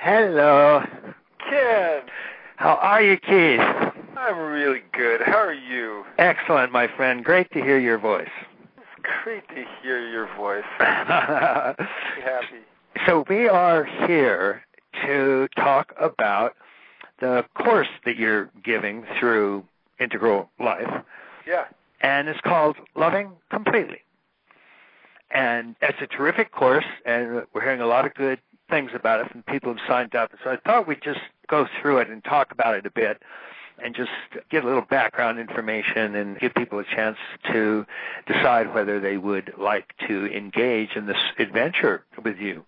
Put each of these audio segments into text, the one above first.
Hello. Ken. How are you, Keith? I'm really good. How are you? Excellent, my friend. Great to hear your voice. It's great to hear your voice. I'm happy. So we are here to talk about the course that you're giving through Integral Life. Yeah. And it's called Loving Completely. And it's a terrific course, and we're hearing a lot of good things about it from people who've signed up. So I thought we'd just go through it and talk about it a bit and just get a little background information and give people a chance to decide whether they would like to engage in this adventure with you.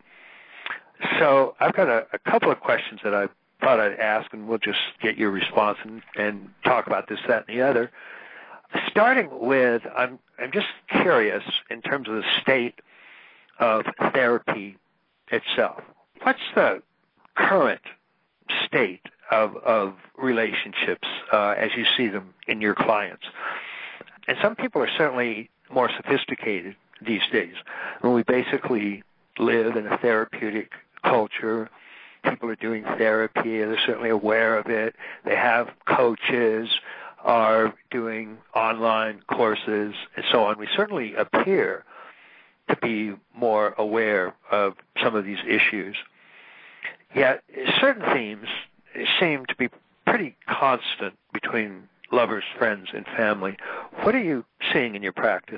So I've got a couple of questions that I thought I'd ask, and we'll just get your response and talk about this, that, and the other. Starting with, I'm just curious in terms of the state of therapy itself. What's the current state of relationships as you see them in your clients? And some people are certainly more sophisticated these days. When we basically live in a therapeutic culture, people are doing therapy, they're certainly aware of it. They have coaches, are doing online courses, and so on. We certainly appear to be more aware of some of these issues. Yet certain themes seem to be pretty constant between lovers, friends, and family. What are you seeing in your practice?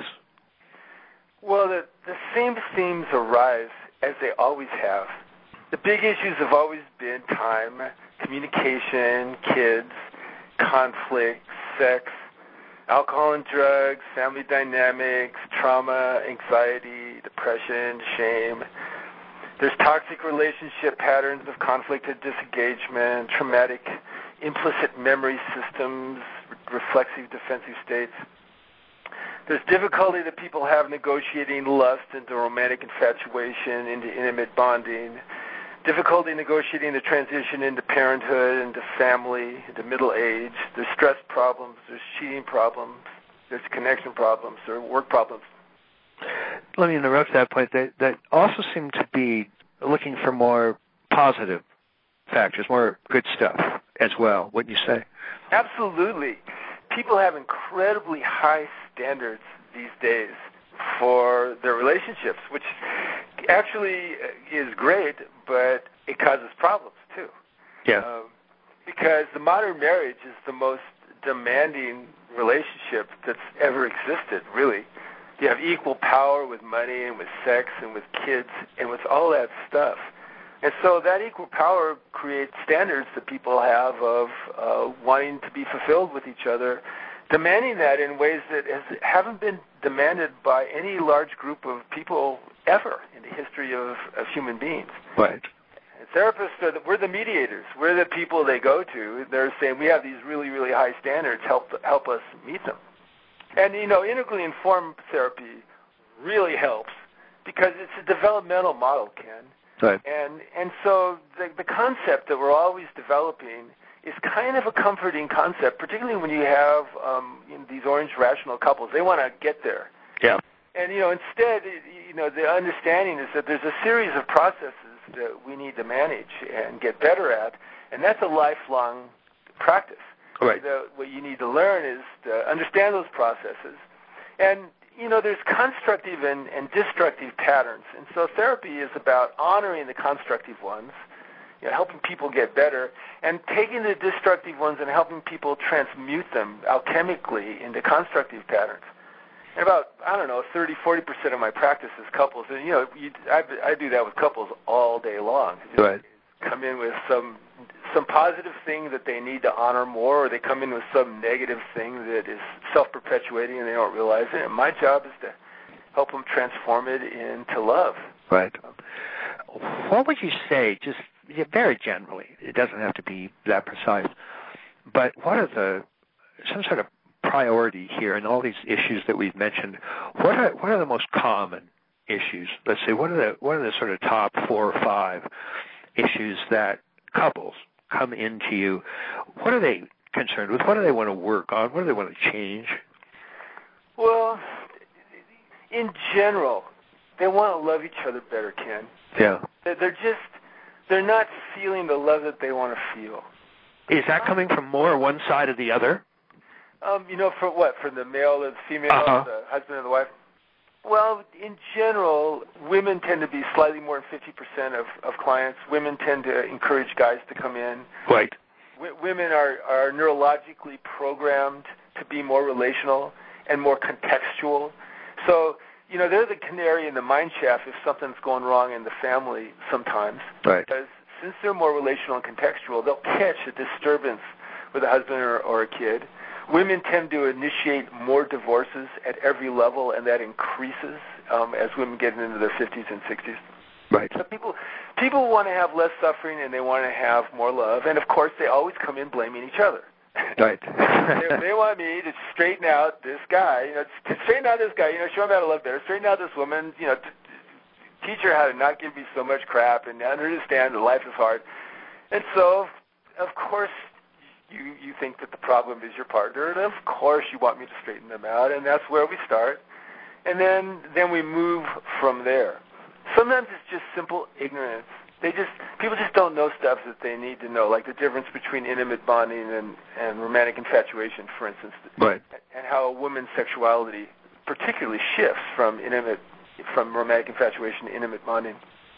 Well, the same themes arise as they always have. The big issues have always been time, communication, kids, conflict, sex, alcohol and drugs, family dynamics, trauma, anxiety, depression, shame. There's toxic relationship patterns of conflict and disengagement, traumatic implicit memory systems, reflexive defensive states. There's difficulty that people have negotiating lust into romantic infatuation, into intimate bonding, difficulty negotiating the transition into parenthood, into family, into middle age. There's stress problems, there's cheating problems, there's connection problems, there are work problems. Let me interrupt that point. That also seem to be looking for more positive factors, more good stuff as well, wouldn't you say? Absolutely. People have incredibly high standards these days for their relationships, which actually is great, but it causes problems too. Yeah. Because the modern marriage is the most demanding relationship that's ever existed, really. You have equal power with money and with sex and with kids and with all that stuff. And so that equal power creates standards that people have of wanting to be fulfilled with each other, demanding that in ways that haven't been demanded by any large group of people ever in the history of human beings. Right. And therapists, we're the mediators. We're the people they go to. They're saying, we have these really, really high standards. Help us meet them. And, integrally informed therapy really helps because it's a developmental model, Ken. Right. And so the concept that we're always developing is kind of a comforting concept, particularly when you have these orange rational couples. They want to get there. Yeah. And, instead, the understanding is that there's a series of processes that we need to manage and get better at, and that's a lifelong practice. Right. What you need to learn is to understand those processes. And, there's constructive and destructive patterns. And so therapy is about honoring the constructive ones, helping people get better, and taking the destructive ones and helping people transmute them alchemically into constructive patterns. And about, 30-40% of my practice is couples. And, I do that with couples all day long. Right. Come in with some positive thing that they need to honor more, or they come in with some negative thing that is self-perpetuating and they don't realize it. And my job is to help them transform it into love. Right. What would you say, just very generally, it doesn't have to be that precise, but what are some sort of priority here in all these issues that we've mentioned? What are the most common issues? Let's say, what are the sort of top 4 or 5 issues that couples come into you? What are they concerned with? What do they want to work on? What do they want to change? Well, in general, they want to love each other better, Ken. Yeah. They're just they're not feeling the love that they want to feel. Is that coming from more one side or the other? For what? From the male or the female, the husband and the wife? Well, in general, women tend to be slightly more than 50% of clients. Women tend to encourage guys to come in. Right. Women are neurologically programmed to be more relational and more contextual. So, they're the canary in the mine shaft if something's going wrong in the family sometimes. Right. Because since they're more relational and contextual, they'll catch a disturbance with a husband or a kid. Women tend to initiate more divorces at every level, and that increases as women get into their 50s and 60s. Right. So people want to have less suffering, and they want to have more love. And, of course, they always come in blaming each other. Right. they want me to straighten out this guy, show him how to love better, straighten out this woman, teach her how to not give me so much crap and understand that life is hard. And so, of course, you think that the problem is your partner, and of course you want me to straighten them out, and that's where we start. And then we move from there. Sometimes it's just simple ignorance. People just don't know stuff that they need to know, like the difference between intimate bonding and romantic infatuation, for instance. Right. And how a woman's sexuality particularly shifts from romantic infatuation to intimate bonding.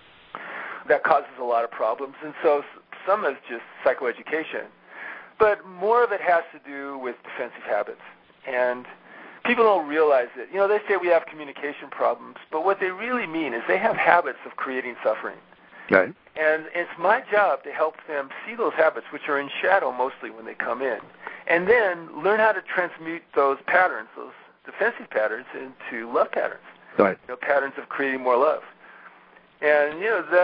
That causes a lot of problems, and so some is just psychoeducation. But more of it has to do with defensive habits. And people don't realize it. They say we have communication problems, but what they really mean is they have habits of creating suffering. Right. And it's my job to help them see those habits, which are in shadow mostly when they come in, and then learn how to transmute those patterns, those defensive patterns, into love patterns. Right. Patterns of creating more love. And,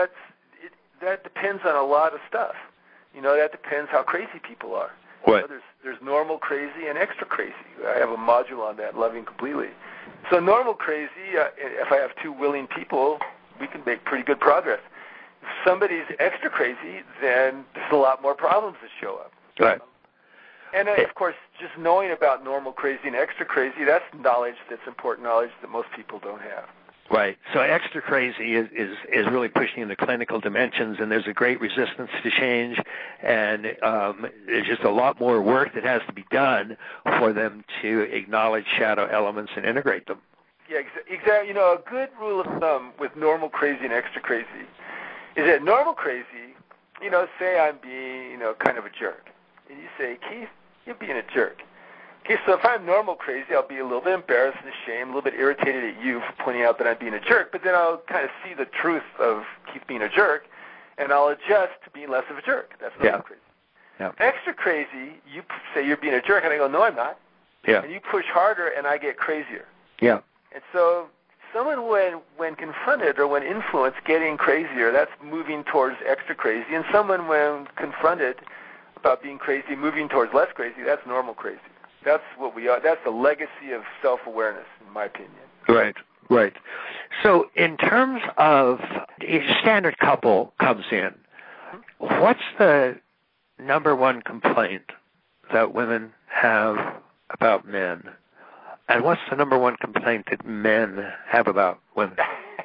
that depends on a lot of stuff. That depends how crazy people are. Right. There's normal crazy and extra crazy. I have a module on that, Loving Completely. So normal crazy, if I have two willing people, we can make pretty good progress. If somebody's extra crazy, then there's a lot more problems that show up. Right. And, of course, just knowing about normal crazy and extra crazy, that's knowledge that's important knowledge that most people don't have. Right. So extra crazy is really pushing into clinical dimensions, and there's a great resistance to change, and there's just a lot more work that has to be done for them to acknowledge shadow elements and integrate them. Yeah, exactly. A good rule of thumb with normal crazy and extra crazy is that normal crazy, say I'm being, kind of a jerk. And you say, Keith, you're being a jerk. Okay, so if I'm normal crazy, I'll be a little bit embarrassed and ashamed, a little bit irritated at you for pointing out that I'm being a jerk, but then I'll kind of see the truth of Keith being a jerk, and I'll adjust to being less of a jerk. That's normal crazy. Yeah. Extra crazy, you say you're being a jerk, and I go, no, I'm not. Yeah. And you push harder, and I get crazier. Yeah. And so someone, when confronted or when influenced, getting crazier, that's moving towards extra crazy, and someone, when confronted about being crazy, moving towards less crazy, that's normal crazy. That's what we are. That's the legacy of self-awareness, in my opinion. Right, right. So in terms of a standard couple comes in, what's the number one complaint that women have about men? And what's the number one complaint that men have about women?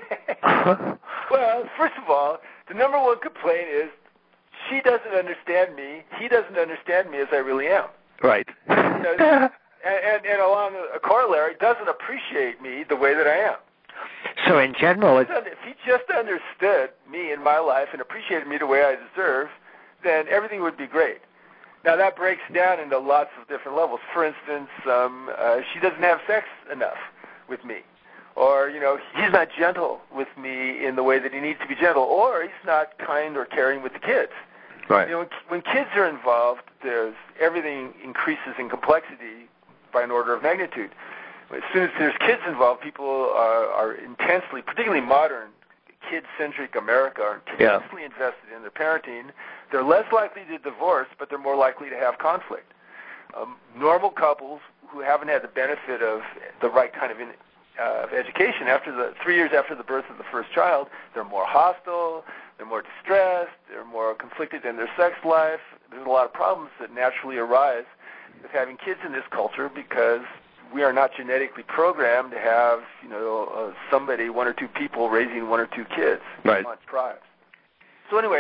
Well, first of all, the number one complaint is she doesn't understand me, he doesn't understand me as I really am. Right. And along a corollary, doesn't appreciate me the way that I am. So in general, if he just understood me in my life and appreciated me the way I deserve, then everything would be great. Now that breaks down into lots of different levels. For instance, she doesn't have sex enough with me. Or, he's not gentle with me in the way that he needs to be gentle. Or he's not kind or caring with the kids. Right. When kids are involved, everything increases in complexity by an order of magnitude. As soon as there's kids involved, people are intensely, particularly modern, kid-centric America, are intensely invested in their parenting. They're less likely to divorce, but they're more likely to have conflict. Normal couples who haven't had the benefit of the right kind of education, 3 years after the birth of the first child, they're more hostile, they're more distressed, they're more conflicted in their sex life. There's a lot of problems that naturally arise with having kids in this culture because we are not genetically programmed to have, somebody, one or two people raising one or two kids. Right. On tribes. So anyway,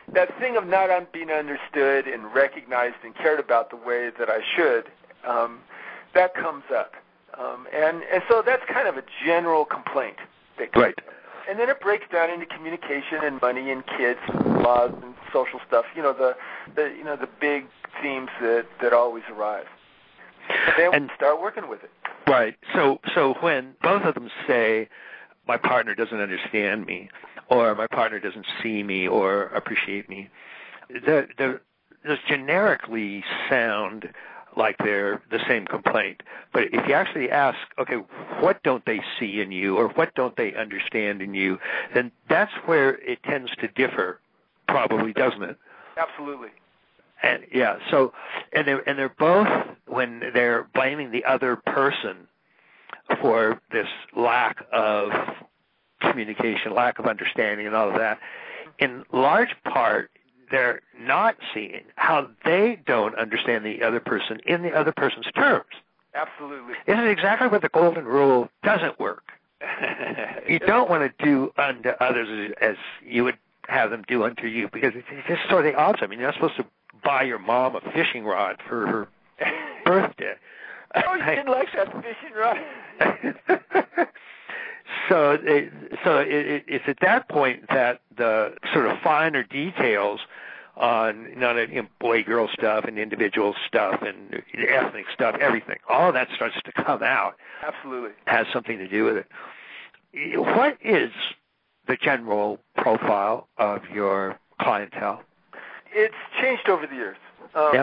that thing of not being understood and recognized and cared about the way that I should, that comes up. And so that's kind of a general complaint that comes up. And then it breaks down into communication and money and kids, and laws and social stuff. The big themes that always arise. And then we start working with it. Right. So when both of them say, my partner doesn't understand me, or my partner doesn't see me or appreciate me, those generically sound like they're the same complaint. But if you actually ask, okay, what don't they see in you, or what don't they understand in you, then that's where it tends to differ, probably, doesn't it? Absolutely. And they're both, when they're blaming the other person for this lack of communication, lack of understanding, and all of that, in large part, they're not seeing how they don't understand the other person in the other person's terms. Absolutely. This is exactly what the golden rule doesn't work. You don't want to do unto others as you would have them do unto you, because it's just sort of the opposite. I mean, you're not supposed to buy your mom a fishing rod for her birthday. Oh, you didn't like that fishing rod? So it's at that point that the sort of finer details on boy-girl stuff and individual stuff and ethnic stuff, everything, all of that starts to come out. Absolutely. Has something to do with it. What is the general profile of your clientele? It's changed over the years. Yeah.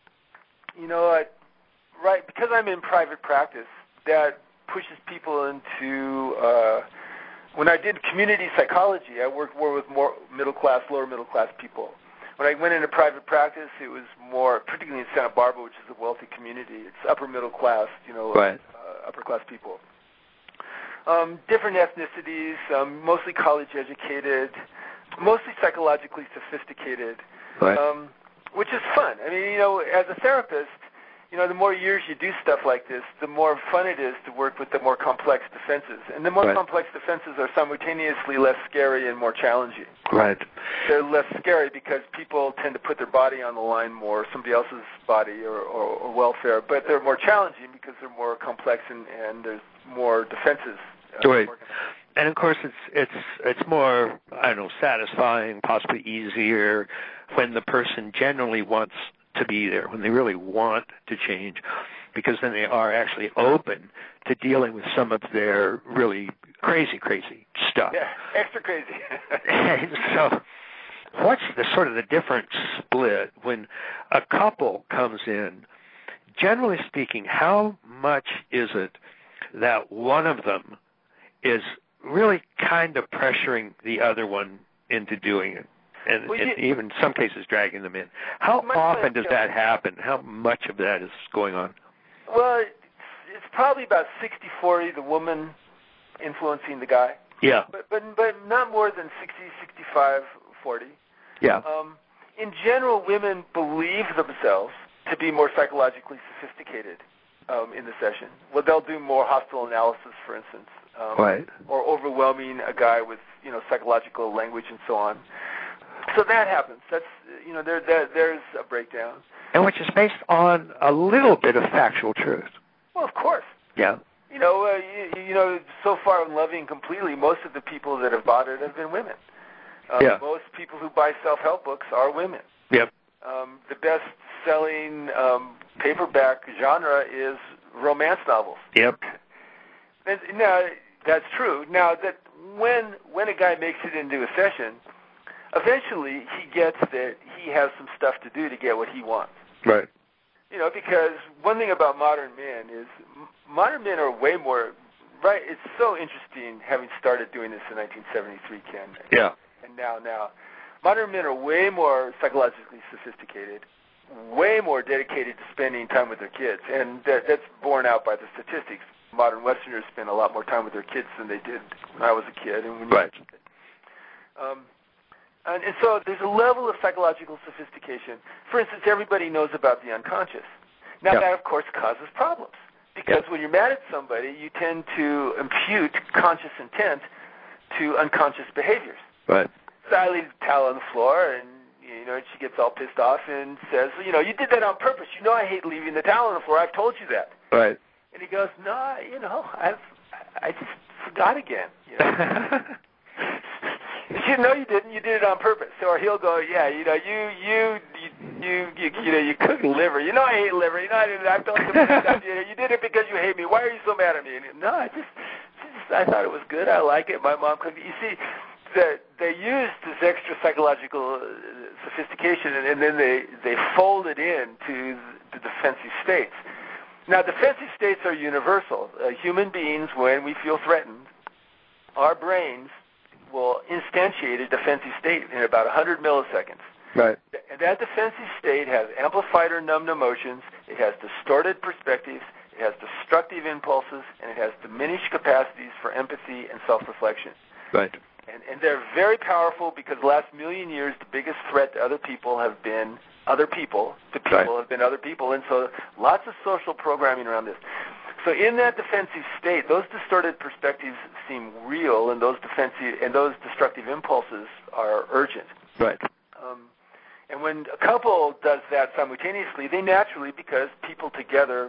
Right, because I'm in private practice, that pushes people into, when I did community psychology, I worked more with more middle-class, lower-middle-class people. When I went into private practice, it was more, particularly in Santa Barbara, which is a wealthy community, it's upper-middle-class, right. Upper-class people. Different ethnicities, mostly college-educated, mostly psychologically sophisticated, right. Which is fun. I mean, as a therapist, the more years you do stuff like this, the more fun it is to work with the more complex defenses. And the more right. complex defenses are simultaneously less scary and more challenging. Right. They're less scary because people tend to put their body on the line more, somebody else's body or welfare. But they're more challenging because they're more complex and there's more defenses. Right. And of course, it's more, satisfying, possibly easier when the person genuinely wants to be there, when they really want to change, because then they are actually open to dealing with some of their really crazy stuff. Yeah, extra crazy. So what's the sort of the different split when a couple comes in? Generally speaking, how much is it that one of them is really kind of pressuring the other one into doing it? And even in some cases dragging them in. How often does that happen? How much of that is going on? Well, it's probably about 60-40, the woman influencing the guy. Yeah. But not more than 60-65-40. Yeah. In general, women believe themselves to be more psychologically sophisticated in the session. Well, they'll do more hostile analysis, for instance, right. or overwhelming a guy with psychological language and so on. So that happens. That's there's a breakdown, and which is based on a little bit of factual truth. Well, of course. Yeah. So far in Loving Completely, most of the people that have bought it have been women. Yeah. Most people who buy self-help books are women. Yep. The best-selling paperback genre is romance novels. Yep. Now, that's true. Now, that when a guy makes it into a session, eventually he gets that he has some stuff to do to get what he wants. Right. Because one thing about modern men is modern men are way more, right? It's so interesting having started doing this in 1973, Ken. Yeah. And now. Modern men are way more psychologically sophisticated, way more dedicated to spending time with their kids. And that's borne out by the statistics. Modern Westerners spend a lot more time with their kids than they did when I was a kid. And when right. And so there's a level of psychological sophistication. For instance, everybody knows about the unconscious. Now, that, of course, causes problems. Because when you're mad at somebody, you tend to impute conscious intent to unconscious behaviors. Right. So I leave the towel on the floor, and, and she gets all pissed off and says, you did that on purpose. You know I hate leaving the towel on the floor. I've told you that. Right. And he goes, no, I just forgot again. She, no, you didn't. You did it on purpose. Or he'll go, yeah, you cook liver. You know I hate liver. I felt you did it because you hate me. Why are you so mad at me? And, no, I thought it was good. I like it. My mom cooked it. You see, they used this extra psychological sophistication, and then they fold it into the defensive states. Now, defensive states are universal. Human beings, when we feel threatened, our brains will instantiate a defensive state in about 100 milliseconds. Right. And that defensive state has amplified or numbed emotions, it has distorted perspectives, it has destructive impulses, and it has diminished capacities for empathy and self-reflection. Right. And they're very powerful because the last million years, the biggest threat to other people have been other people. Have been other people. And so lots of social programming around this. So in that defensive state, those distorted perspectives seem real, and those destructive impulses are urgent. Right. And when a couple does that simultaneously, they naturally, because people together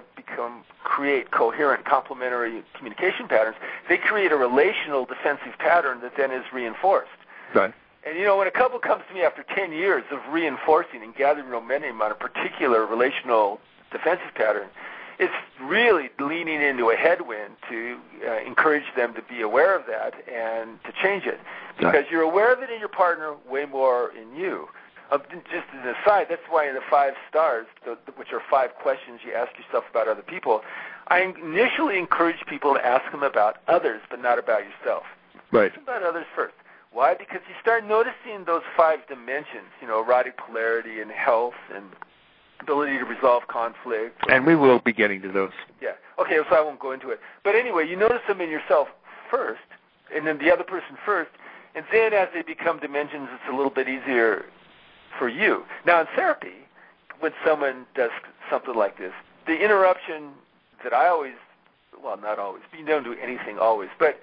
create coherent, complementary communication patterns, they create a relational defensive pattern that then is reinforced. Right. And, when a couple comes to me after 10 years of reinforcing and gathering momentum on a particular relational defensive pattern, it's really leaning into a headwind to encourage them to be aware of that and to change it. Because you're aware of it in your partner way more in you. Just as an aside, that's why in the 5 stars, which are 5 questions you ask yourself about other people, I initially encourage people to ask them about others, but not about yourself. Right. Ask about others first. Why? Because you start noticing those 5 dimensions, erotic polarity and health and ability to resolve conflict. And we will be getting to those. Yeah. Okay, so I won't go into it. But anyway, you notice them in yourself first, and then the other person first, and then as they become dimensions, it's a little bit easier for you. Now, in therapy, when someone does something like this, the interruption that I always, well, not always, but you don't do anything always, but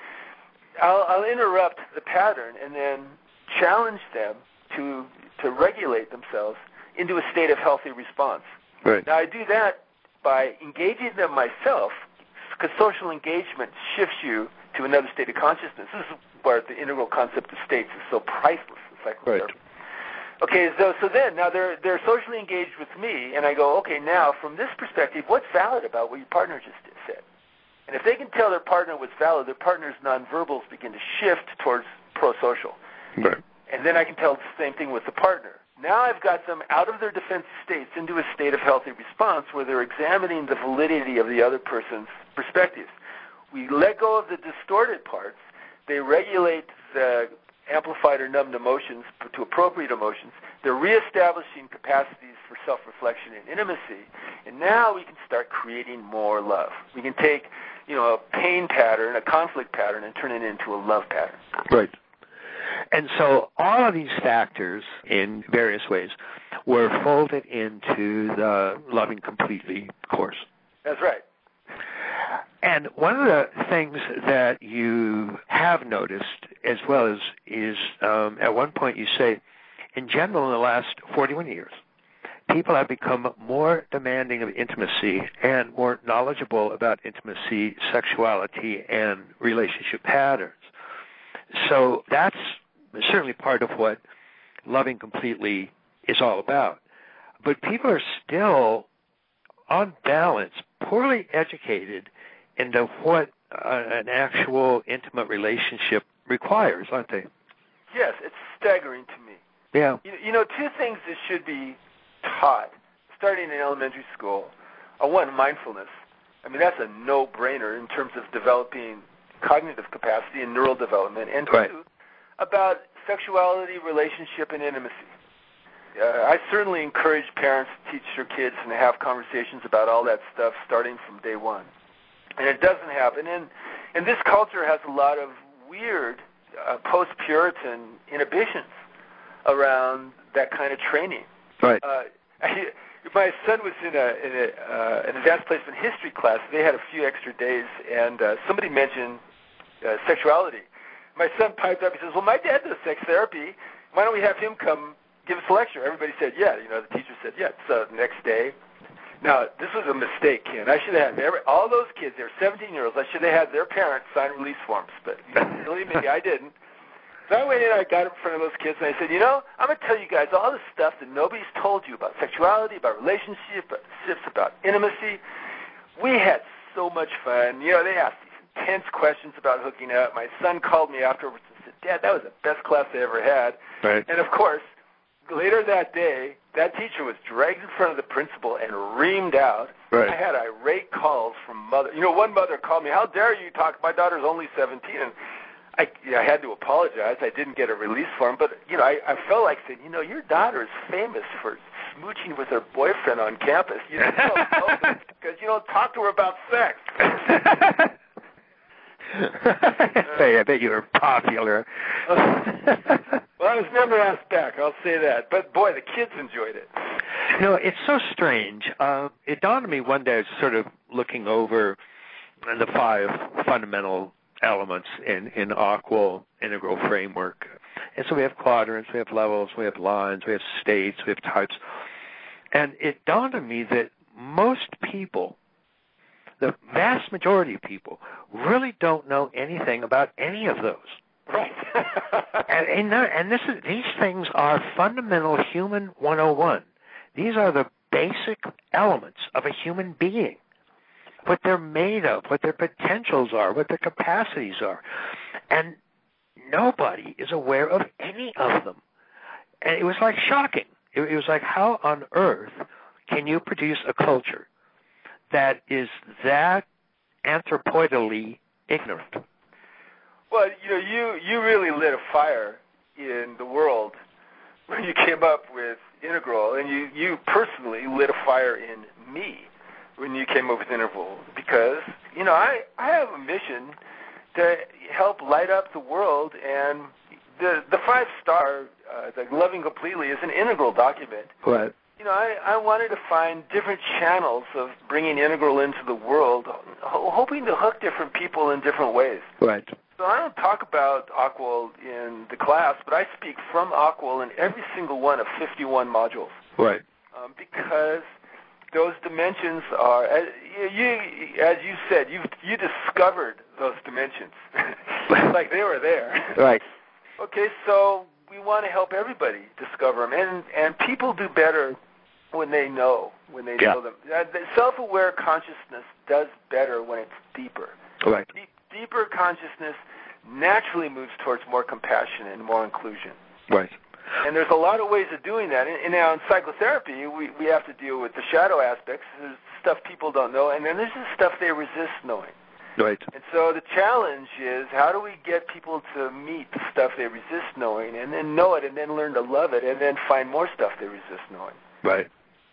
I'll interrupt the pattern and then challenge them to regulate themselves into a state of healthy response. Right. Now, I do that by engaging them myself, because social engagement shifts you to another state of consciousness. This is where the integral concept of states is so priceless in psychotherapy. Right. Okay, so then, now they're socially engaged with me, and I go, okay, now, from this perspective, what's valid about what your partner just said? And if they can tell their partner what's valid, their partner's nonverbals begin to shift towards pro-social. Right. And then I can tell the same thing with the partner. Now I've got them out of their defensive states into a state of healthy response where they're examining the validity of the other person's perspectives. We let go of the distorted parts. They regulate the amplified or numbed emotions to appropriate emotions. They're reestablishing capacities for self-reflection and intimacy. And now we can start creating more love. We can take, a pain pattern, a conflict pattern, and turn it into a love pattern. Right. And so all of these factors in various ways were folded into the Loving Completely course. That's right. And one of the things that you have noticed as well is at one point you say, in general, in the last 41 years, people have become more demanding of intimacy and more knowledgeable about intimacy, sexuality, and relationship patterns. So that's certainly part of what Loving Completely is all about. But people are still, on balance, poorly educated into what an actual intimate relationship requires, aren't they? Yes, it's staggering to me. Yeah. Two things that should be taught, starting in elementary school, are one, mindfulness. I mean, that's a no-brainer in terms of developing cognitive capacity and neural development. And two, right. about sexuality, relationship, and intimacy. I certainly encourage parents to teach their kids and have conversations about all that stuff starting from day one. And it doesn't happen. And this culture has a lot of weird post-Puritan inhibitions around that kind of training. Right. My son was in an advanced placement history class. They had a few extra days, and somebody mentioned sexuality. My son piped up. He says, well, my dad does sex therapy. Why don't we have him come give us a lecture? Everybody said, yeah. The teacher said, yeah. So the next day, now, this was a mistake, Ken. I should have had all those kids, they were 17-year-olds, I should have had their parents sign release forms. But believe me, I didn't. So I went in and I got in front of those kids and I said, I'm going to tell you guys all the stuff that nobody's told you about sexuality, about relationships, about intimacy. We had so much fun. They asked these intense questions about hooking up. My son called me afterwards and said, Dad, that was the best class I ever had. Right. And, of course, later that day, that teacher was dragged in front of the principal and reamed out. Right. I had irate calls from mother. One mother called me, how dare you talk? My daughter's only 17. And I had to apologize. I didn't get a release form, but I felt like saying, your daughter is famous for smooching with her boyfriend on campus. Because you don't talk to her about sex. Hey, I bet you were popular. Well, I was never asked back. I'll say that. But boy, the kids enjoyed it. It's so strange. It dawned on me one day, I was sort of looking over the 5 fundamental elements in AQUIL integral framework. And so we have quadrants, we have levels, we have lines, we have states, we have types. And it dawned on me that most people, the vast majority of people, really don't know anything about any of those. Right. and these things are fundamental human 101. These are the basic elements of a human being. What they're made of, what their potentials are, what their capacities are. And nobody is aware of any of them. And it was like shocking. It was like, how on earth can you produce a culture that is that anthropoidally ignorant? Well, you really lit a fire in the world when you came up with integral, and you personally lit a fire in me when you came up with integral, because I have a mission to help light up the world, and the 5-star, the Loving Completely, is an integral document. Right. I wanted to find different channels of bringing integral into the world, hoping to hook different people in different ways. Right. So I don't talk about AQUIL in the class, but I speak from AQUIL in every single one of 51 modules. Right. Because those dimensions are, as you said, you discovered those dimensions. It's like they were there. Right. Okay, so we want to help everybody discover them, and people do better when they know them. The self-aware consciousness does better when it's deeper. Right. Deeper consciousness naturally moves towards more compassion and more inclusion. Right. And there's a lot of ways of doing that. And now in psychotherapy, we have to deal with the shadow aspects. There's stuff people don't know, and then there's the stuff they resist knowing. Right. And so the challenge is, how do we get people to meet the stuff they resist knowing, and then know it, and then learn to love it, and then find more stuff they resist knowing? Right.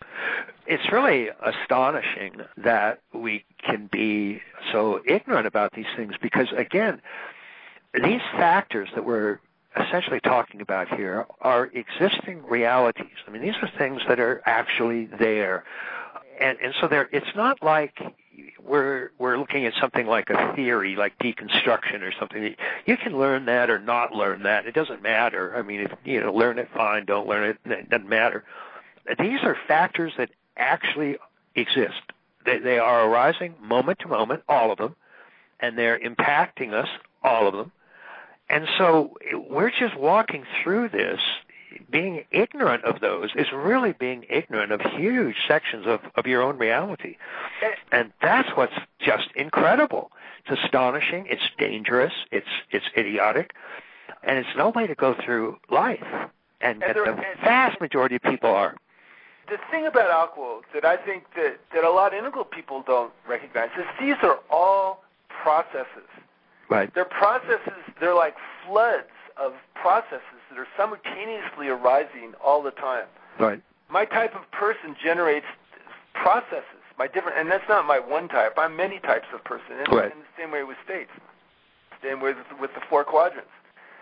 It's really astonishing that we can be so ignorant about these things because, again, these factors that we're essentially talking about here are existing realities. I mean, these are things that are actually there. And so it's not like we're looking at something like a theory, like deconstruction or something. You can learn that or not learn that. It doesn't matter. I mean, if learn it, fine. Don't learn it, it doesn't matter. These are factors that actually exist. They are arising moment to moment, all of them, and they're impacting us, all of them. And so we're just walking through this. Being ignorant of those is really being ignorant of huge sections of your own reality. And that's what's just incredible. It's astonishing. It's dangerous. It's idiotic. And it's no way to go through life. And the vast majority of people are. The thing about AQUIL that I think that a lot of integral people don't recognize is these are all processes. Right. They're processes. They're like floods of processes that are simultaneously arising all the time. Right. My type of person generates processes. And that's not my one type. I'm many types of person. And right. In the same way with states. Same way with the 4 quadrants.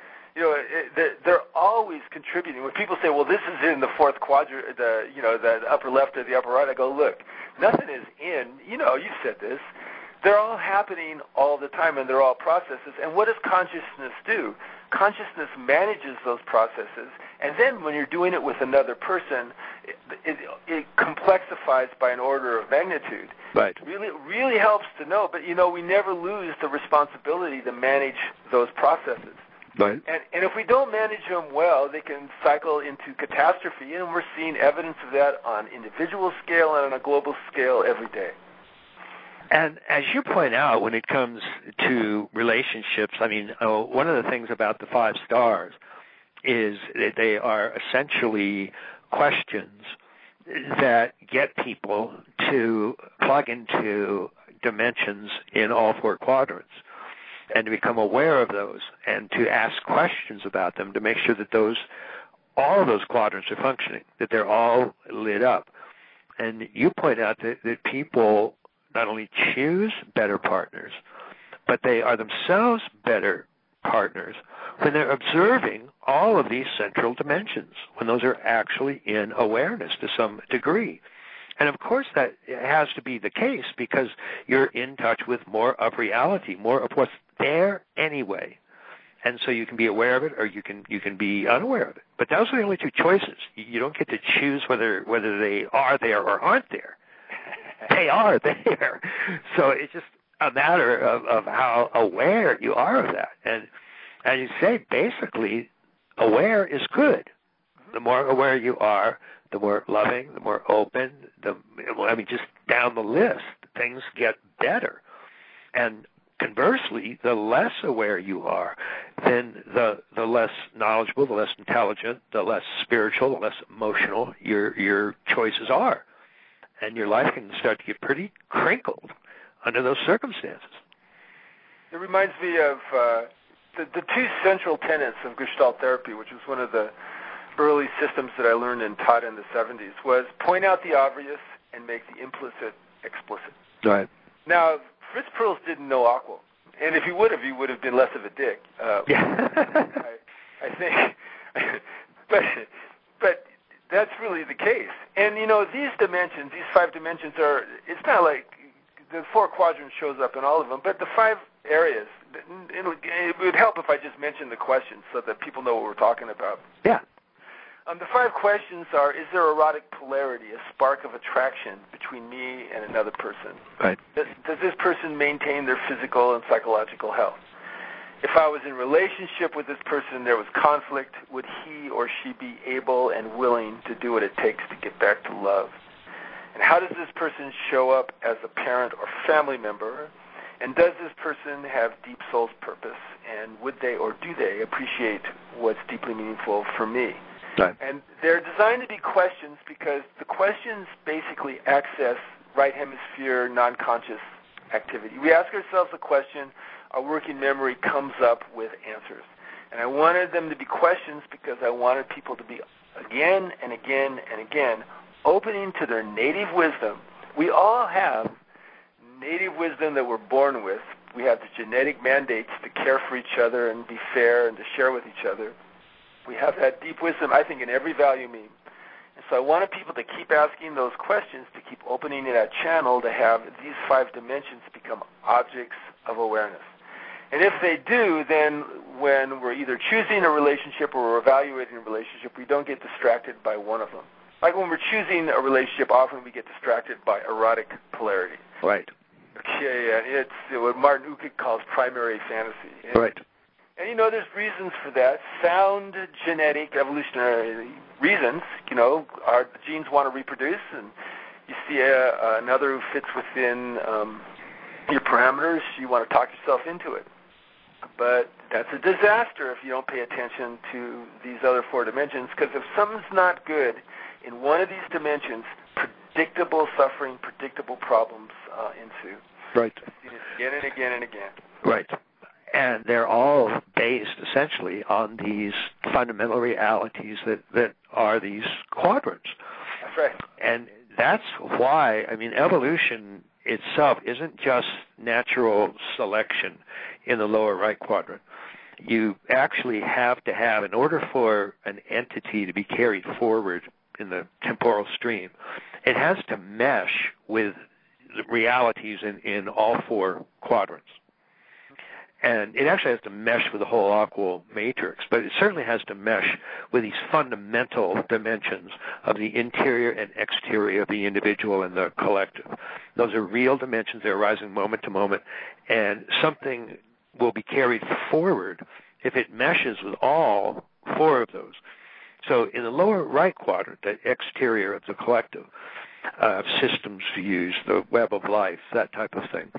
They're always contributing. When people say, well, this is in the 4th quadrant, the upper left or the upper right, I go, look, nothing is in, you've said this. They're all happening all the time, and they're all processes. And what does consciousness do? consciousness manages those processes, and then when you're doing it with another person, it complexifies by an order of magnitude. Right. Really helps to know, but we never lose the responsibility to manage those processes. Right. And if we don't manage them well, they can cycle into catastrophe, and we're seeing evidence of that on individual scale and on a global scale every day. And as you point out, when it comes to relationships, I mean, one of the things about the 5 stars is that they are essentially questions that get people to plug into dimensions in all 4 quadrants and to become aware of those and to ask questions about them to make sure that all of those quadrants are functioning, that they're all lit up. And you point out that people not only choose better partners, but they are themselves better partners when they're observing all of these central dimensions, when those are actually in awareness to some degree. And of course that has to be the case because you're in touch with more of reality, more of what's there anyway. And so you can be aware of it or you can be unaware of it. But those are the only 2 choices. You don't get to choose whether they are there or aren't there. They are there. So it's just a matter of how aware you are of that. And as you say, basically, aware is good. The more aware you are, the more loving, the more open, just down the list, things get better. And conversely, the less aware you are, then the less knowledgeable, the less intelligent, the less spiritual, the less emotional your choices are. And your life can start to get pretty crinkled under those circumstances. It reminds me of the 2 central tenets of Gestalt therapy, which was one of the early systems that I learned and taught in the 70s, was point out the obvious and make the implicit explicit. Right. Now, Fritz Perls didn't know Aqua, and if he would have been less of a dick. I think. But that's really the case. And, these dimensions, these 5 dimensions it's not like the 4 quadrants shows up in all of them, but the 5 areas, it would help if I just mentioned the questions so that people know what we're talking about. Yeah. The 5 questions are, is there erotic polarity, a spark of attraction between me and another person? Right. Does this person maintain their physical and psychological health? If I was in relationship with this person, there was conflict, would he or she be able and willing to do what it takes to get back to love? And how does this person show up as a parent or family member? And does this person have deep soul's purpose? And would they or do they appreciate what's deeply meaningful for me? Right. And they're designed to be questions because the questions basically access right hemisphere non-conscious activity. We ask ourselves a question, our working memory comes up with answers. And I wanted them to be questions because I wanted people to be again and again and again opening to their native wisdom. We all have native wisdom that we're born with. We have the genetic mandates to care for each other and be fair and to share with each other. We have that deep wisdom, I think, in every value meme. And so I wanted people to keep asking those questions, to keep opening that channel, to have these 5 dimensions become objects of awareness. And if they do, then when we're either choosing a relationship or we're evaluating a relationship, we don't get distracted by one of them. Like when we're choosing a relationship, often we get distracted by erotic polarity. Right. Okay, it's what Martin Ukic calls primary fantasy. Right. And, there's reasons for that. Sound genetic evolutionary reasons. Our genes want to reproduce, and you see another who fits within your parameters, you want to talk yourself into it. But that's a disaster if you don't pay attention to these other 4 dimensions, because if something's not good in one of these dimensions, predictable suffering, predictable problems ensue. Right. Again and again and again. Right. And they're all based essentially on these fundamental realities that are these quadrants. That's right. And that's why, evolution itself isn't just natural selection in the lower right quadrant. You actually have to have, in order for an entity to be carried forward in the temporal stream, it has to mesh with the realities in all 4 quadrants. And it actually has to mesh with the whole aqual matrix, but it certainly has to mesh with these fundamental dimensions of the interior and exterior of the individual and the collective. Those are real dimensions. They're arising moment to moment, and something will be carried forward if it meshes with all four of those. So in the lower right quadrant, the exterior of the collective, systems views, the web of life, that type of thing.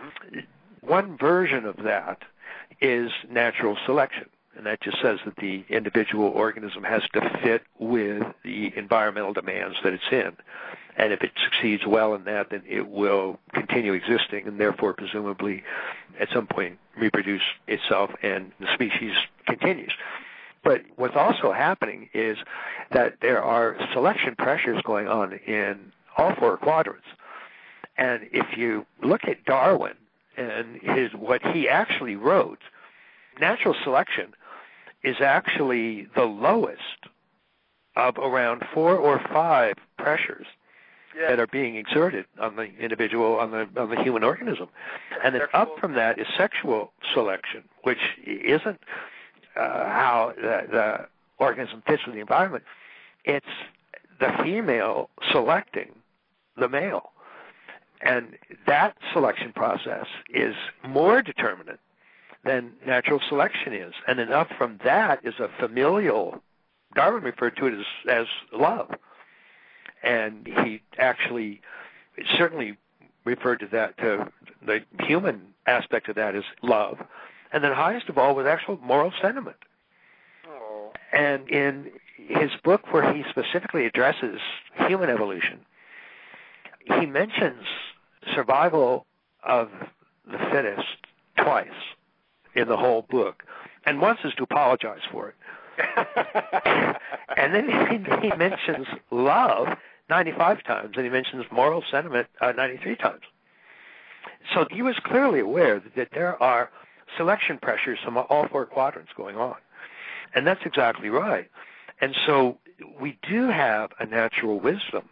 One version of that is natural selection, and that just says that the individual organism has to fit with the environmental demands that it's in. And if it succeeds well in that, then it will continue existing and therefore presumably at some point reproduce itself and the species continues. But what's also happening is that there are selection pressures going on in all four quadrants. And if you look at Darwin, and what he actually wrote, natural selection is actually the lowest of around 4 or 5 pressures that are being exerted on the individual, on the human organism. And then up from that is sexual selection, which isn't how the organism fits with the environment. It's the female selecting the male. And that selection process is more determinate than natural selection is. And then up from that is a familial, Darwin referred to it as love. And he actually certainly referred to that, to the human aspect of that as love. And then highest of all was actual moral sentiment. Oh. And in his book where he specifically addresses human evolution, he mentions survival of the fittest twice in the whole book, and once is to apologize for it. And then he mentions love 95 times, and he mentions moral sentiment 93 times. So he was clearly aware that there are selection pressures from all four quadrants going on, and that's exactly right. And so we do have a natural wisdom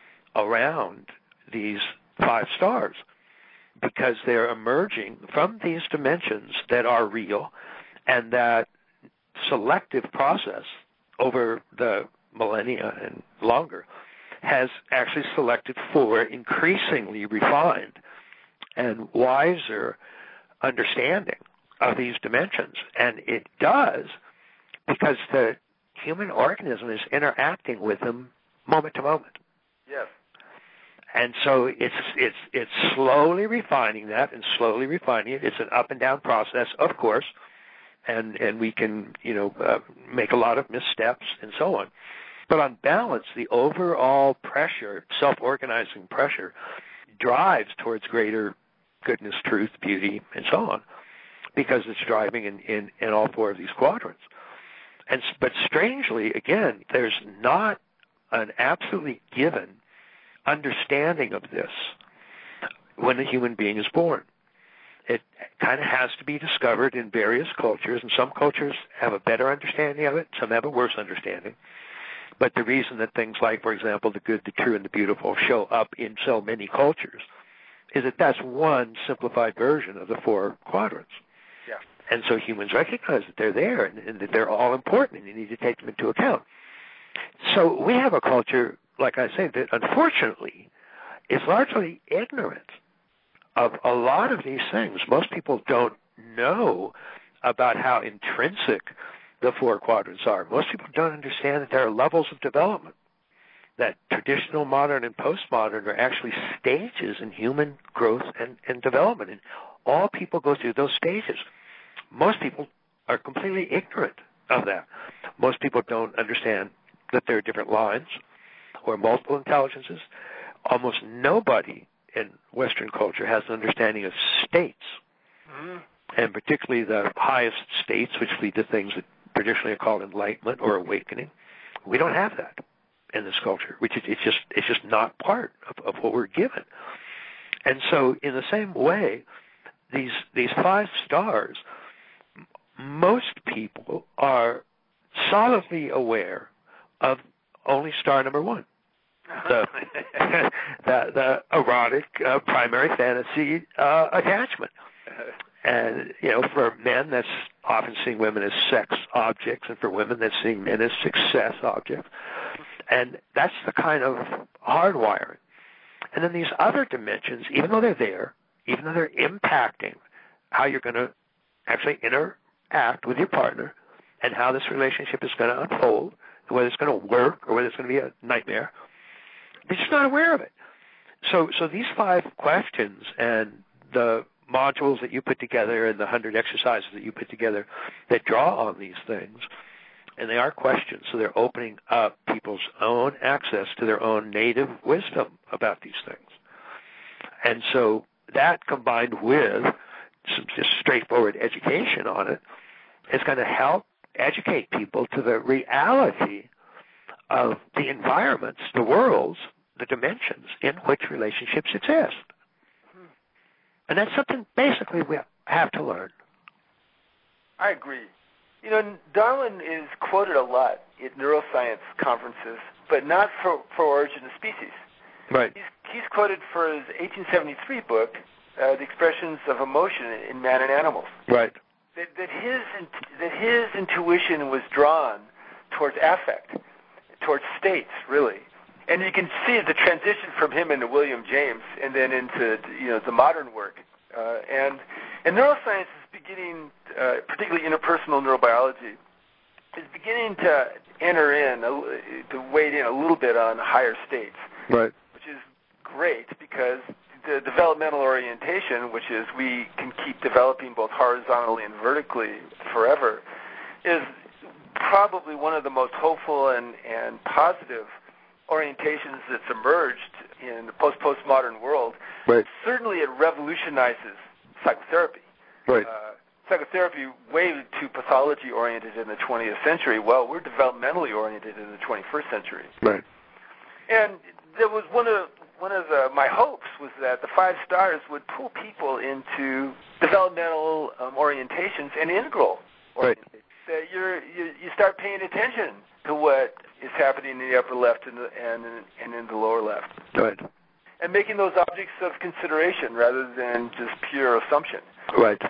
around these 5 stars because they're emerging from these dimensions that are real, and that selective process over the millennia and longer has actually selected for increasingly refined and wiser understanding of these dimensions. And it does because the human organism is interacting with them moment to moment. Yes. And so it's slowly refining that and slowly refining it. It's an up and down process, of course, and we can make a lot of missteps and so on. But on balance, the overall pressure, self-organizing pressure, drives towards greater goodness, truth, beauty, and so on, because it's driving in all four of these quadrants. But strangely, again, there's not an absolutely given understanding of this when a human being is born. It kind of has to be discovered in various cultures, and some cultures have a better understanding of it, some have a worse understanding. But the reason that things like, for example, the good, the true, and the beautiful show up in so many cultures is that that's one simplified version of the 4 quadrants. Yeah. And so humans recognize that they're there and that they're all important, and you need to take them into account. So we have a culture, like I say, that unfortunately is largely ignorant of a lot of these things. Most people don't know about how intrinsic the 4 quadrants are. Most people don't understand that there are levels of development, that traditional, modern, and postmodern are actually stages in human growth and development. And all people go through those stages. Most people are completely ignorant of that. Most people don't understand that there are different lines or multiple intelligences. Almost nobody in Western culture has an understanding of states, and particularly the highest states, which lead to things that traditionally are called enlightenment or awakening. We don't have that in this culture, which it's just not part of what we're given. And so, in the same way, these 5 stars, most people are solidly aware of only star number 1, the erotic primary fantasy attachment. And, for men, that's often seeing women as sex objects, and for women, that's seeing men as success objects. And that's the kind of hardwiring. And then these other dimensions, even though they're there, even though they're impacting how you're going to actually interact with your partner and how this relationship is going to unfold, and whether it's going to work or whether it's going to be a nightmare, you're just not aware of it. So these 5 questions and the modules that you put together and the 100 exercises that you put together that draw on these things, and they are questions, so they're opening up people's own access to their own native wisdom about these things. And so that, combined with some just straightforward education on it, is going to help educate people to the reality of the environments, the worlds, the dimensions in which relationships exist. And that's something basically we have to learn. I agree. Darwin is quoted a lot at neuroscience conferences, but not for Origin of Species. Right. He's quoted for his 1873 book, The Expressions of Emotion in Man and Animals. Right. That his intuition was drawn towards affect, towards states, really. And you can see the transition from him into William James and then into the modern work. And neuroscience is beginning, particularly interpersonal neurobiology, is beginning to enter in, to wade in a little bit on higher states. Right. Which is great because the developmental orientation, which is we can keep developing both horizontally and vertically forever, is probably one of the most hopeful and positive orientations that's emerged in the postmodern world. Right. Certainly it revolutionizes psychotherapy. Right. Psychotherapy way too pathology-oriented in the 20th century. Well, we're developmentally oriented in the 21st century. Right. And there was one of my hopes was that the 5 stars would pull people into developmental orientations and integral orientations. Right. That you start paying attention to what is happening in the upper left and in the lower left. Right. And making those objects of consideration rather than just pure assumption. Right.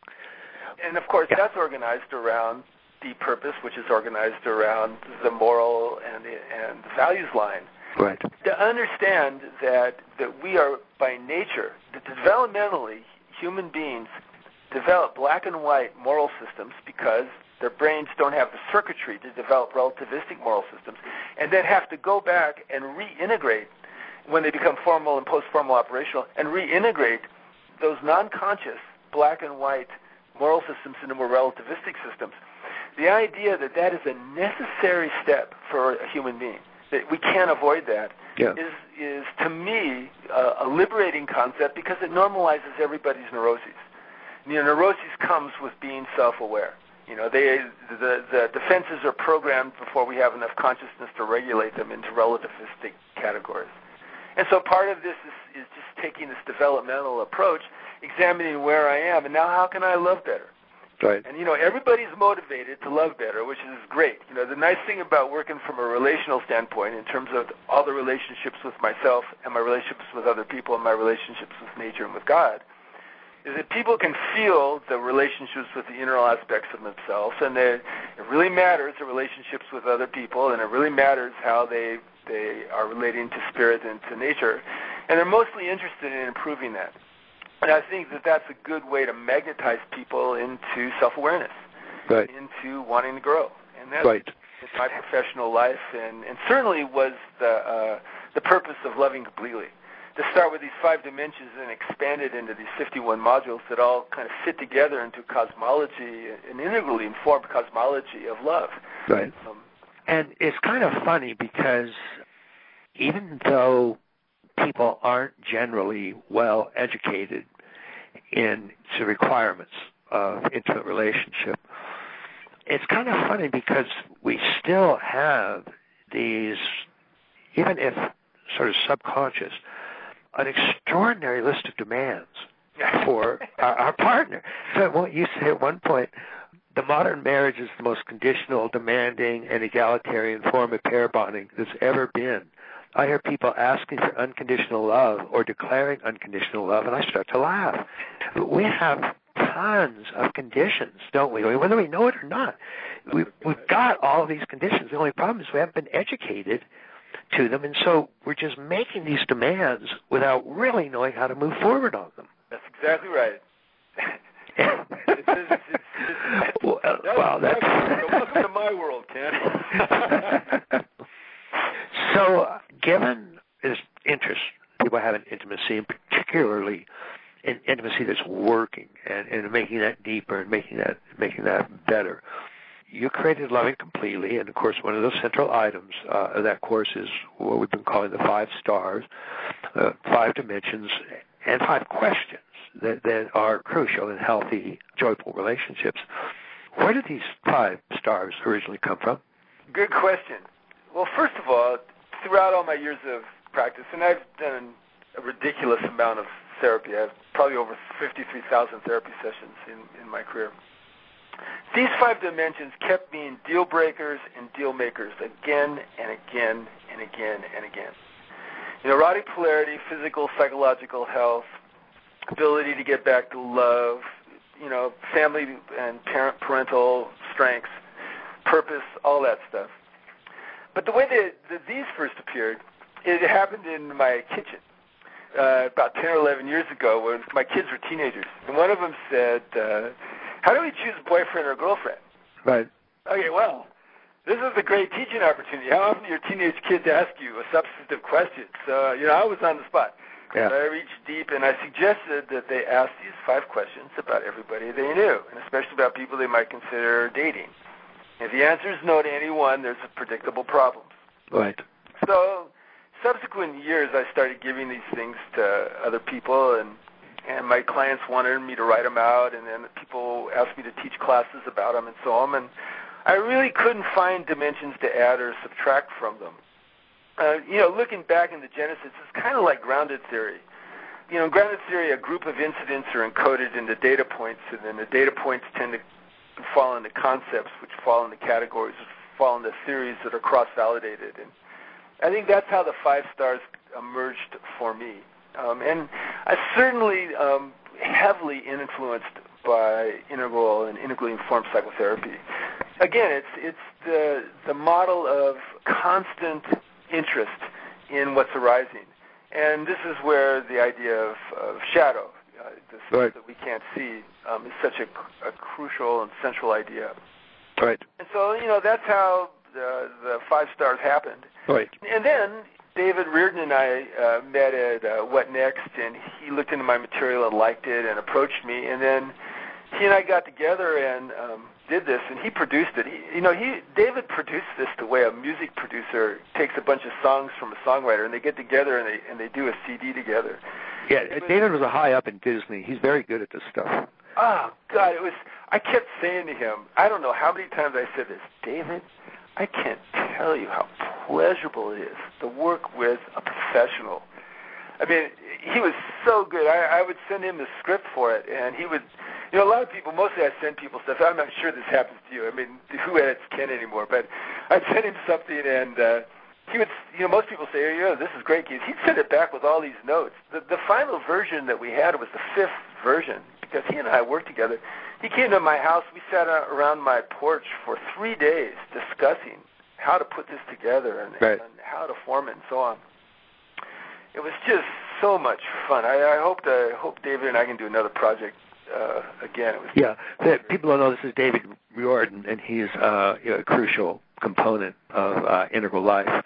And of course, that's organized around deep purpose, which is organized around the moral and the values line. Right. To understand that we are by nature, that developmentally, human beings develop black and white moral systems because their brains don't have the circuitry to develop relativistic moral systems, and then have to go back and reintegrate when they become formal and post-formal operational, and reintegrate those non-conscious black and white moral systems into more relativistic systems. The idea that is a necessary step for a human being, that we can't avoid that, is to me a liberating concept because it normalizes everybody's neuroses. Neuroses comes with being self-aware. The defenses are programmed before we have enough consciousness to regulate them into relativistic categories. And so part of this is just taking this developmental approach, examining where I am, and now how can I love better? Right. And, everybody's motivated to love better, which is great. The nice thing about working from a relational standpoint in terms of all the relationships with myself and my relationships with other people and my relationships with nature and with God is that people can feel the relationships with the inner aspects of themselves, and it really matters, the relationships with other people, and it really matters how they are relating to spirit and to nature. And they're mostly interested in improving that. And I think that's a good way to magnetize people into self-awareness, right, into wanting to grow. And that's right. in my professional life, and certainly was the purpose of Loving Completely, to start with these 5 dimensions and expand it into these 51 modules that all kind of fit together into cosmology, an integrally informed cosmology of love. Right. And it's kind of funny because even though people aren't generally well educated in the requirements of intimate relationship, it's kind of funny because we still have these, even if sort of subconscious, an extraordinary list of demands for our partner. So what you say at one point, the modern marriage is the most conditional, demanding, and egalitarian form of pair bonding that's ever been. I hear people asking for unconditional love or declaring unconditional love, and I start to laugh. We have tons of conditions, don't we? I mean, whether we know it or not. We've got all of these conditions. The only problem is we haven't been educated to them, and so we're just making these demands without really knowing how to move forward on them. That's exactly right. Well, that's... Welcome to my world, Ken. So, given this interest people have in intimacy, and particularly in intimacy that's working and making that deeper and making that better, you created Loving Completely, and of course one of the central items of that course is what we've been calling the 5 stars, 5 dimensions, and 5 questions that are crucial in healthy, joyful relationships. Where did these 5 stars originally come from? Good question. Well, first of all, throughout all my years of practice, and I've done a ridiculous amount of therapy. I have probably over 53,000 therapy sessions in my career. These 5 dimensions kept being deal breakers and deal makers again and again and again and again. Erotic polarity, physical, psychological health, ability to get back to love, family and parental strengths, purpose, all that stuff. But the way that these first appeared, it happened in my kitchen about 10 or 11 years ago when my kids were teenagers. And one of them said, how do we choose a boyfriend or girlfriend? Right. Okay, well, this is a great teaching opportunity. How often do your teenage kids ask you a substantive question? So, I was on the spot. Yeah. So I reached deep, and I suggested that they ask these 5 questions about everybody they knew, and especially about people they might consider dating. If the answer is no to any one, there's a predictable problem. Right. So, subsequent years, I started giving these things to other people, and my clients wanted me to write them out, and then people asked me to teach classes about them and so on. And I really couldn't find dimensions to add or subtract from them. Looking back into Genesis, it's kind of like grounded theory. In grounded theory, a group of incidents are encoded into data points, and then the data points tend to fall into concepts, which fall into categories, which fall into theories that are cross-validated. And I think that's how the 5 stars emerged for me. And I certainly heavily influenced by integral and integrally informed psychotherapy. Again, it's the model of constant interest in what's arising. And this is where the idea of shadow, the stuff that we can't see, is such a crucial and central idea. Right. And so, that's how the 5 stars happened. Right. And then David Reardon and I met at What Next, and he looked into my material and liked it and approached me. And then he and I got together and did this, and he produced it. David produced this the way a music producer takes a bunch of songs from a songwriter, and they get together and they do a CD together. Yeah, David was a high up in Disney. He's very good at this stuff. Oh, God, I kept saying to him, I don't know how many times I said this, David, I can't tell you how pleasurable it is to work with a professional. I mean, he was so good. I would send him the script for it, and he would, a lot of people, mostly I send people stuff. I'm not sure this happens to you. I mean, who edits Ken anymore? But I'd send him something, and he would, most people say, this is great, Keith. He'd send it back with all these notes. The final version that we had was the 5th version, because he and I worked together. He came to my house. We sat around my porch for 3 days discussing how to put this together and how to form it and so on. It was just so much fun. I hope David and I can do another project again. People don't know this is David Riordan, and he's a crucial component of Integral Life.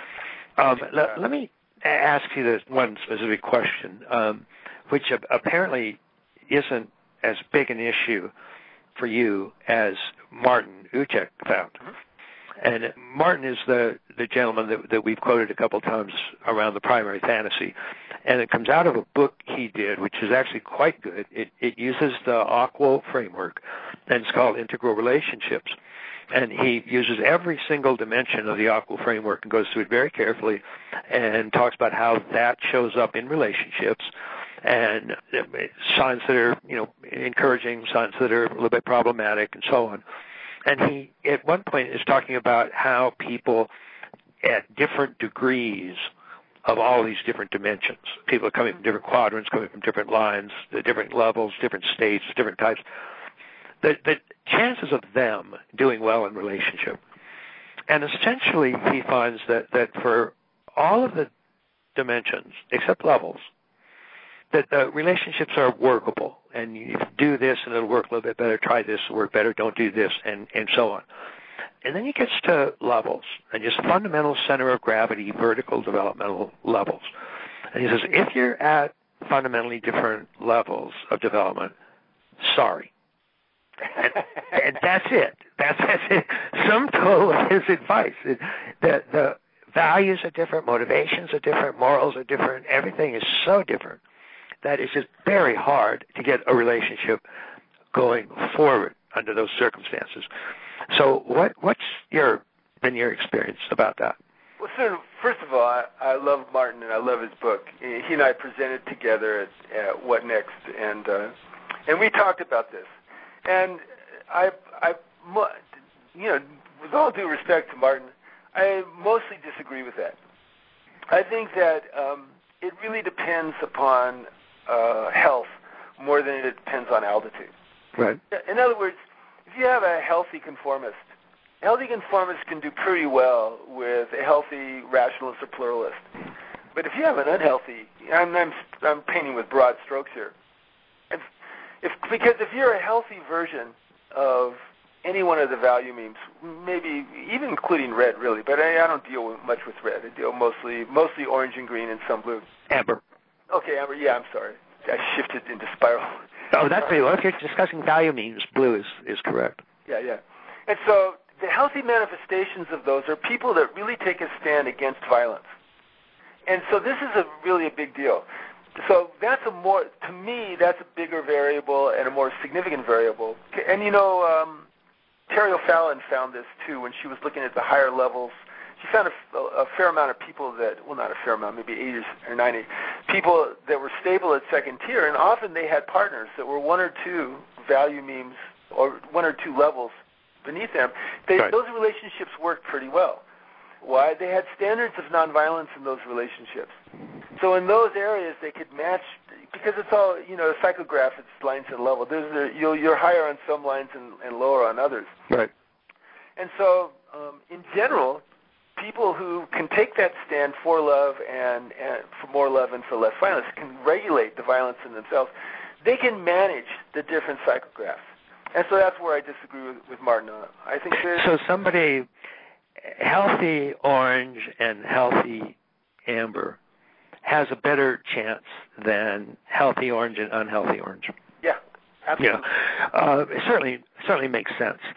Let me ask you this one specific question, which apparently isn't as big an issue for you as Martin Uchek found. Mm-hmm. And Martin is the gentleman that we've quoted a couple times around the primary fantasy. And it comes out of a book he did, which is actually quite good. It uses the AQUO framework, and it's called Integral Relationships. And he uses every single dimension of the AQUO framework and goes through it very carefully and talks about how that shows up in relationships, and signs that are, encouraging, signs that are a little bit problematic, and so on. And he, at one point, is talking about how people at different degrees of all these different dimensions. People are coming from different quadrants, coming from different lines, different levels, different states, different types. The chances of them doing well in relationship. And essentially he finds that for all of the dimensions, except levels, that the relationships are workable. And you do this and it'll work a little bit better, try this, it'll work better, don't do this, and so on. And then he gets to levels, and just fundamental center of gravity, vertical developmental levels. And he says, if you're at fundamentally different levels of development, sorry. And that's it. That's it. Sum total of his advice. The values are different, motivations are different, morals are different, everything is so different that it's just very hard to get a relationship going forward under those circumstances. So what's been your experience about that? Well, sir, first of all, I love Martin and I love his book. He and I presented together at What Next, and we talked about this. And I, with all due respect to Martin, I mostly disagree with that. I think that it really depends upon health more than it depends on altitude. Right. In other words, if you have a healthy conformist can do pretty well with a healthy rationalist or pluralist. But if you have an unhealthy, I'm painting with broad strokes here. Because if you're a healthy version of any one of the value memes, maybe even including red, really, but I don't deal much with red. I deal mostly orange and green and some blue. Amber. Okay, Amber. Yeah, I'm sorry. I shifted into spiral. Oh, that's pretty well. If you're discussing value memes, blue is correct. Yeah. And so the healthy manifestations of those are people that really take a stand against violence. And so this is really a big deal. So to me, that's a bigger variable and a more significant variable. And Terry O'Fallon found this too when she was looking at the higher levels. She found a fair amount of people not a fair amount, maybe 80 or 90, people that were stable at second tier, and often they had partners that were one or two value memes or one or two levels beneath them. Right. Those relationships worked pretty well. Why? They had standards of nonviolence in those relationships. So in those areas, they could match, because it's all, a psychograph, it's lines and level. You're higher on some lines and lower on others. Right. And so, in general, people who can take that stand for love and for more love and for less violence can regulate the violence in themselves. They can manage the different psychographs. And so that's where I disagree with Martin on it. I think so somebody healthy orange and healthy amber has a better chance than healthy orange and unhealthy orange. Yeah, absolutely. It certainly makes sense.